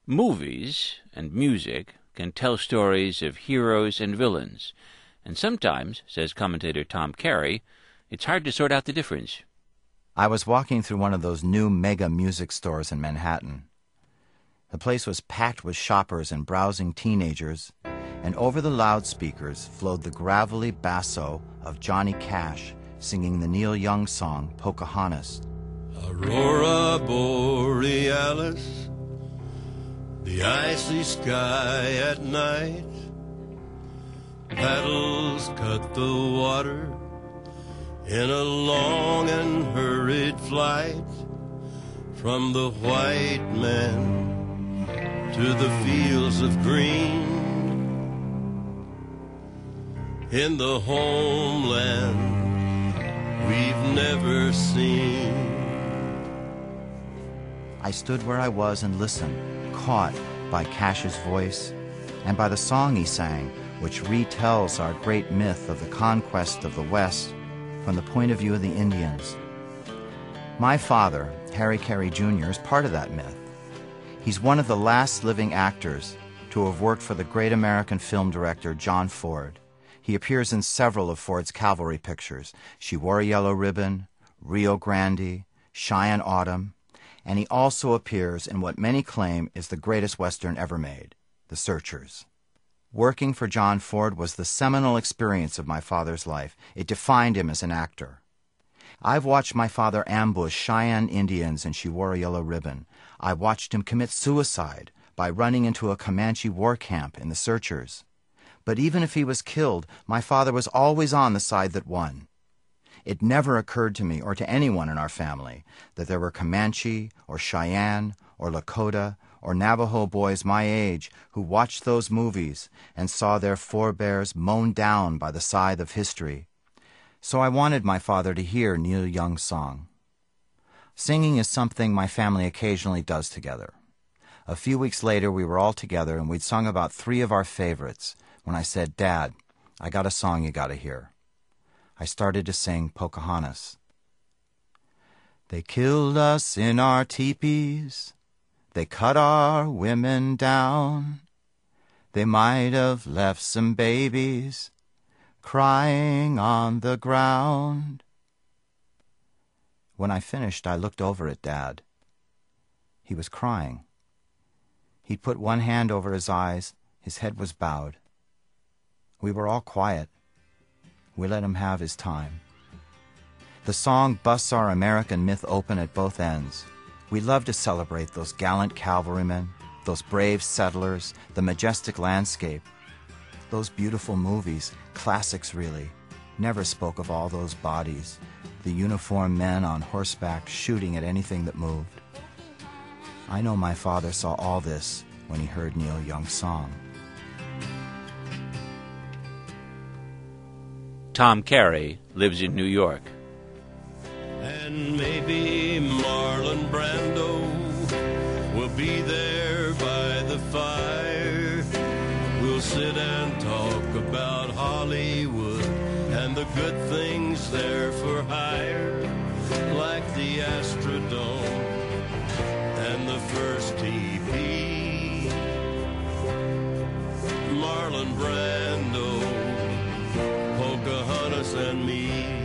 Movies and music can tell stories of heroes and villains, and sometimes, says commentator Tom Carey, it's hard to sort out the difference. I was walking through one of those new mega music stores in Manhattan. The place was packed with shoppers and browsing teenagers, and over the loudspeakers flowed the gravelly basso of Johnny Cash singing the Neil Young song Pocahontas. Aurora Borealis, the icy sky at night, paddles cut the water in a long and hurried flight from the white man to the fields of green in the homeland we've never seen. I stood where I was and listened, caught by Cash's voice and by the song he sang, which retells our great myth of the conquest of the West from the point of view of the Indians. My father, Harry Carey Jr., is part of that myth. He's one of the last living actors to have worked for the great American film director John Ford. He appears in several of Ford's cavalry pictures, She Wore a Yellow Ribbon, Rio Grande, Cheyenne Autumn, and he also appears in what many claim is the greatest Western ever made, The Searchers. Working for John Ford was the seminal experience of my father's life. It defined him as an actor. I've watched my father ambush Cheyenne Indians in She Wore a Yellow Ribbon. I watched him commit suicide by running into a Comanche war camp in The Searchers. But even if he was killed, my father was always on the side that won. It never occurred to me or to anyone in our family that there were Comanche or Cheyenne or Lakota or Navajo boys my age who watched those movies and saw their forebears mown down by the scythe of history. So I wanted my father to hear Neil Young's song. Singing is something my family occasionally does together. A few weeks later, we were all together and we'd sung about 3 of our favorites when I said, "Dad, I got a song you gotta hear." I started to sing Pocahontas. They killed us in our teepees. They cut our women down. They might have left some babies crying on the ground. When I finished, I looked over at Dad. He was crying. He'd put one hand over his eyes. His head was bowed. We were all quiet. We let him have his time. The song busts our American myth open at both ends. We love to celebrate those gallant cavalrymen, those brave settlers, the majestic landscape. Those beautiful movies, classics really, never spoke of all those bodies, the uniformed men on horseback shooting at anything that moved. I know my father saw all this when he heard Neil Young's song. Tom Carey lives in New York. And maybe Marlon Brando will be there by the fire. We'll sit and talk about Hollywood and the good things there for hire, like the Astrodome and the first TP. Marlon Brando, Pocahontas and me.